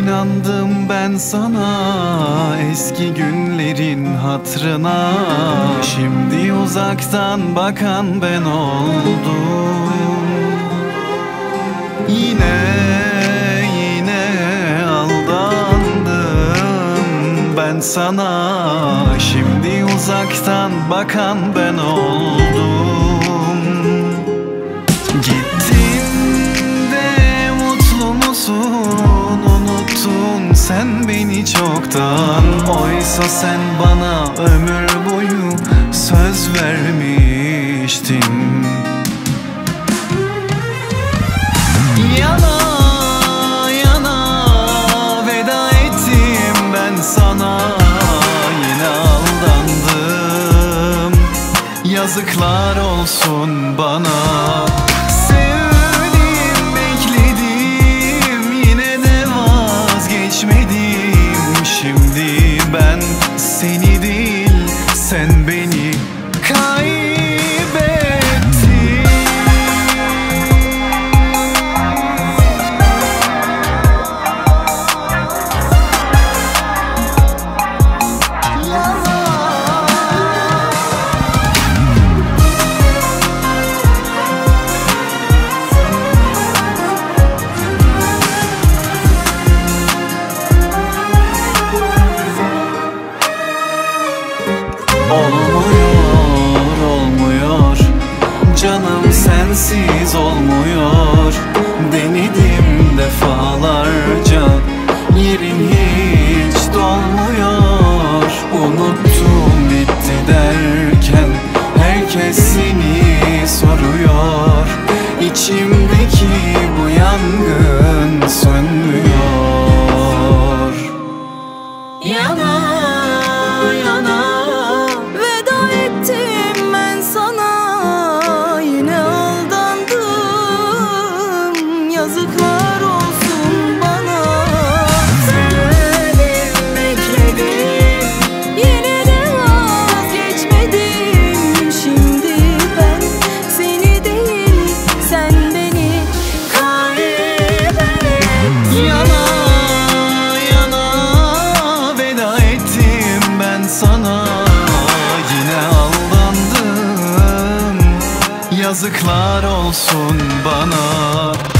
İnandım ben sana eski günlerin hatırına. Şimdi uzaktan bakan ben oldum. Yine aldandım ben sana. Şimdi uzaktan bakan ben oldum. Gittin de mutlu musun? Unuttun sen beni çoktan. Oysa sen bana ömür boyu söz vermiştin. Yana yana veda ettim ben sana. Yine aldandım, yazıklar olsun bana. Sevdim, bekledim, yine de vazgeçmedim. Şimdi ben seni değil, sen beni kaybettin. Olmuyor, canım sensiz olmuyor. Denedim defalarca, yerin hiç dolmuyor. Unuttum bitti derken herkes seni soruyor. İçimdeki bu yangın sönmüyor. Yana yana veda ettim ben sana. Yine aldandım, yazıklar olsun bana. Sevdim, bekledim, yine de vazgeçmedim. Şimdi ben seni değil, sen beni kaybettin. Yana sana yine aldandım, yazıklar olsun bana.